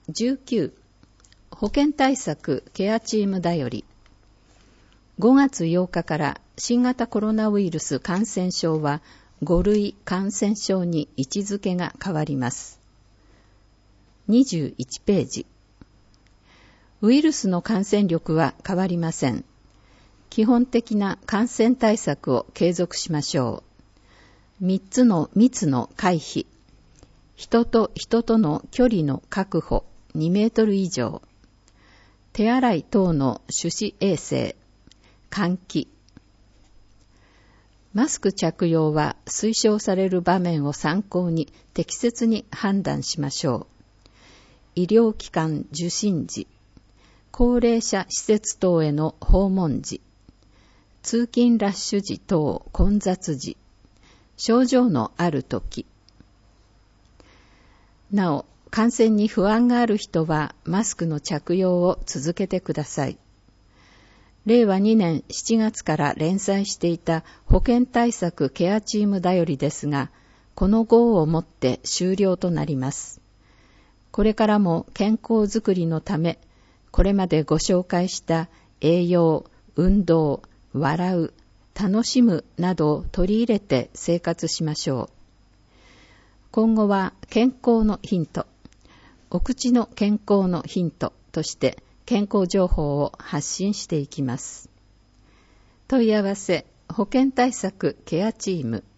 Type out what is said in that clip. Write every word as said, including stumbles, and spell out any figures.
じゅうきゅう保健対策ケアチームだより。ごがつようかから新型コロナウイルス感染症はごるい感染症に位置づけが変わります。にじゅういちページ。ウイルスの感染力は変わりません。基本的な感染対策を継続しましょう。みっつの密の回避。人と人との距離の確保にメートル以上。手洗い等の手指衛生。換気。マスク着用は推奨される場面を参考に適切に判断しましょう。医療機関受診時、高齢者施設等への訪問時、通勤ラッシュ時等混雑時、症状のあるとき。なお、感染に不安がある人はマスクの着用を続けてください。れいわにねんしちがつから連載していた保健対策ケアチームだよりですが、この号をもって終了となります。これからも健康づくりのため、これまでご紹介した栄養、運動、笑う、楽しむなどを取り入れて生活しましょう。今後は健康のヒント、お口の健康のヒントとして健康情報を発信していきます。問い合わせ、保健対策ケアチーム